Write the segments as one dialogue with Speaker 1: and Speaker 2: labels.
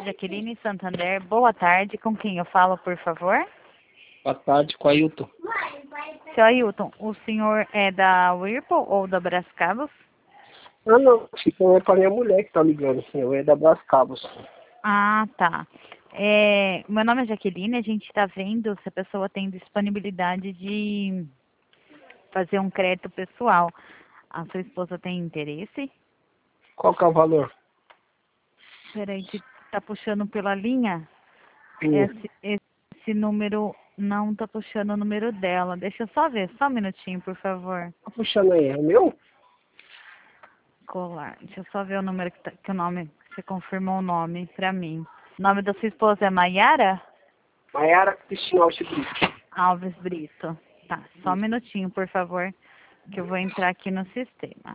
Speaker 1: Jaqueline Santander, boa tarde. Com quem eu falo, por favor?
Speaker 2: Boa tarde, com o Ailton.
Speaker 1: Seu Ailton, o senhor é da Whirlpool ou da Brascabos?
Speaker 2: Ah, não. Então é para minha mulher que tá ligando, assim. Eu é da Brascabos.
Speaker 1: Ah, tá. Meu nome é Jaqueline, a gente está vendo se a pessoa tem disponibilidade de fazer um crédito pessoal. A sua esposa tem interesse?
Speaker 2: Qual que é o valor?
Speaker 1: Peraí, que tá puxando pela linha?
Speaker 2: Sim.
Speaker 1: Esse número não tá puxando o número dela. Deixa eu só ver, só um minutinho, por favor.
Speaker 2: Tá puxando aí, é meu?
Speaker 1: Colar. Deixa eu só ver o número que o nome, você confirmou o nome pra mim. O nome da sua esposa é Maiara
Speaker 2: Maiara Cristina Brito.
Speaker 1: Alves Brito. Tá, só um minutinho, por favor, que eu vou entrar aqui no sistema.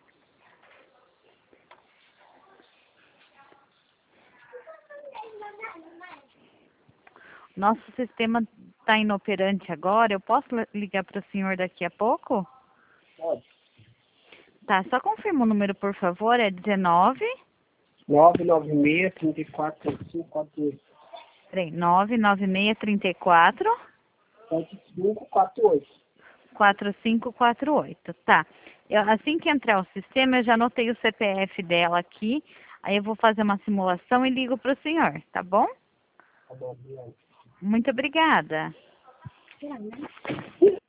Speaker 1: Nosso sistema está inoperante agora. Eu posso ligar para o senhor daqui a pouco?
Speaker 2: Pode.
Speaker 1: Tá, só confirma o número, por favor. É 19?
Speaker 2: 996-34-3548.
Speaker 1: Peraí, 99634
Speaker 2: 7548.
Speaker 1: 4548. Tá. Assim que entrar o sistema, eu já anotei o CPF dela aqui. Aí eu vou fazer uma simulação e ligo para o senhor, tá bom?
Speaker 2: Tá bom, obrigado.
Speaker 1: Muito obrigada.